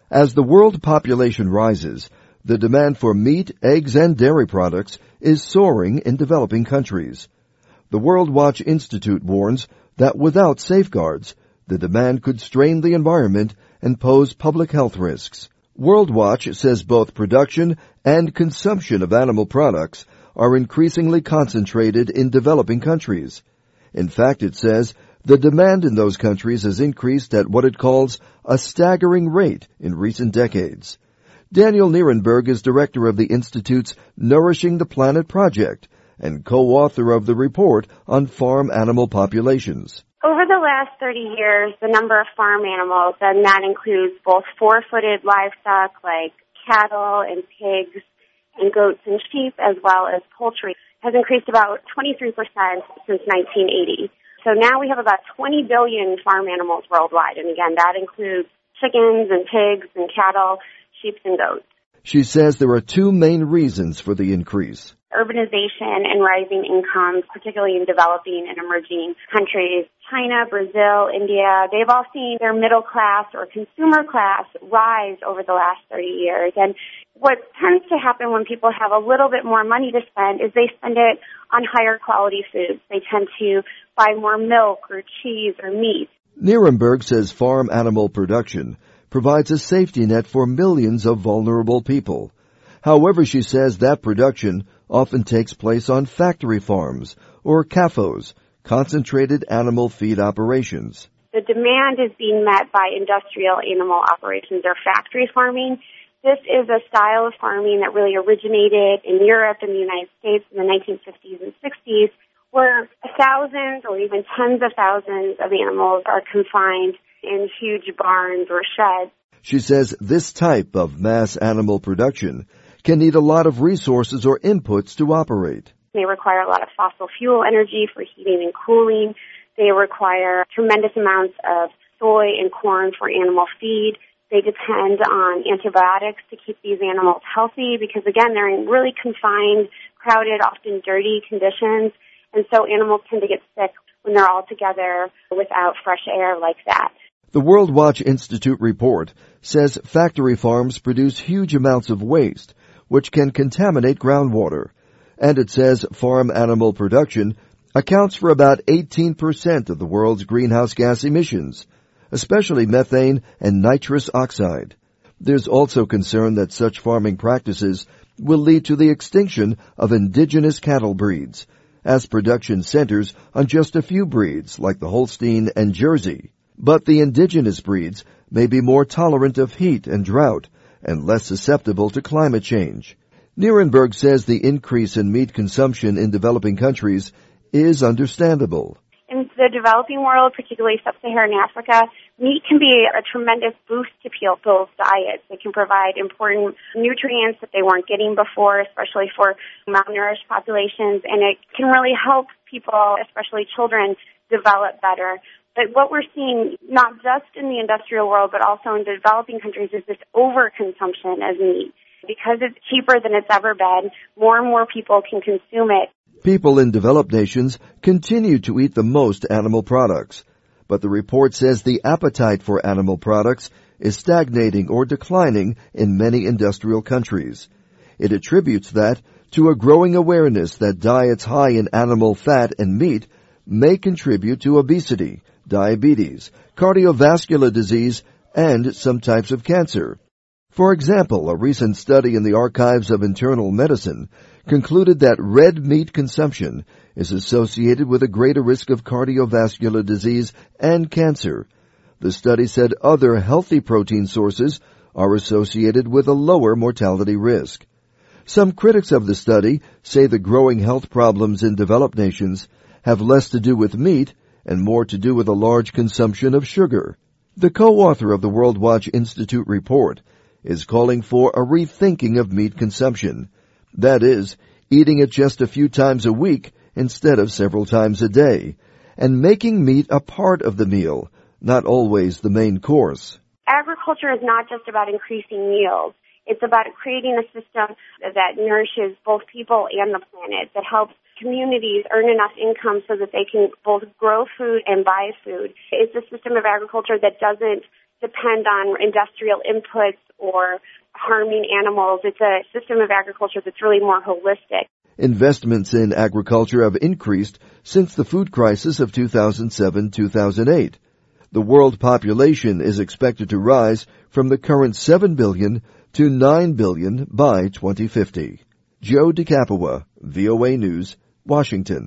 As the world population rises, the demand for meat, eggs, and dairy products is soaring in developing countries. The World Watch Institute warns that without safeguards, the demand could strain the environment and pose public health risks. World Watch says both production and consumption of animal products are increasingly concentrated in developing countries. In fact, it says the demand in those countries has increased at what it calls a staggering rate in recent decades. Daniel Nierenberg is director of the Institute's Nourishing the Planet project and co-author of the report on farm animal populations. Over the last 30 years, the number of farm animals, and that includes both four-footed livestock like cattle and pigs and goats and sheep, as well as poultry, has increased about 23% since 1980. So now we have about 20 billion farm animals worldwide, and again, that includes chickens and pigs and cattle, sheep and goats. She says there are two main reasons for the increase. Urbanization and rising incomes, particularly in developing and emerging countries. China, Brazil, India, they've all seen their middle class or consumer class rise over the last 30 years. And what tends to happen when people have a little bit more money to spend is they spend it on higher quality foods. They tend to buy more milk or cheese or meat. Nierenberg says farm animal production provides a safety net for millions of vulnerable people. However, she says that production often takes place on factory farms or CAFOs, concentrated animal feed operations. The demand is being met by industrial animal operations or factory farming. This is a style of farming that really originated in Europe and the United States in the 1950s and 60s, where thousands or even tens of thousands of animals are confined in huge barns or sheds. She says this type of mass animal production can need a lot of resources or inputs to operate. They require a lot of fossil fuel energy for heating and cooling. They require tremendous amounts of soy and corn for animal feed. They depend on antibiotics to keep these animals healthy because, again, they're in really confined, crowded, often dirty conditions. And so animals tend to get sick when they're all together without fresh air like that. The World Watch Institute report says factory farms produce huge amounts of waste, which can contaminate groundwater. And it says farm animal production accounts for about 18% of the world's greenhouse gas emissions, especially methane and nitrous oxide. There's also concern that such farming practices will lead to the extinction of indigenous cattle breeds, as production centers on just a few breeds like the Holstein and Jersey. But the indigenous breeds may be more tolerant of heat and drought and less susceptible to climate change. Nierenberg says the increase in meat consumption in developing countries is understandable. In the developing world, particularly sub-Saharan Africa, meat can be a tremendous boost to people's diets. It can provide important nutrients that they weren't getting before, especially for malnourished populations, and it can really help people, especially children, develop better. But what we're seeing, not just in the industrial world, but also in developing countries, is this overconsumption of meat. Because it's cheaper than it's ever been, more and more people can consume it. People in developed nations continue to eat the most animal products, but the report says the appetite for animal products is stagnating or declining in many industrial countries. It attributes that to a growing awareness that diets high in animal fat and meat may contribute to obesity, diabetes, cardiovascular disease, and some types of cancer. For example, a recent study in the Archives of Internal Medicine concluded that red meat consumption is associated with a greater risk of cardiovascular disease and cancer. The study said other healthy protein sources are associated with a lower mortality risk. Some critics of the study say the growing health problems in developed nations have less to do with meat and more to do with a large consumption of sugar. The co-author of the World Watch Institute report is calling for a rethinking of meat consumption. That is, eating it just a few times a week instead of several times a day, and making meat a part of the meal, not always the main course. Agriculture is not just about increasing yields. It's about creating a system that nourishes both people and the planet, that helps communities earn enough income so that they can both grow food and buy food. It's a system of agriculture that doesn't depend on industrial inputs or harming animals. It's a system of agriculture that's really more holistic. Investments in agriculture have increased since the food crisis of 2007-2008. The world population is expected to rise from the current 7 billion to 9 billion by 2050. Joe DeCapua, VOA News, Washington.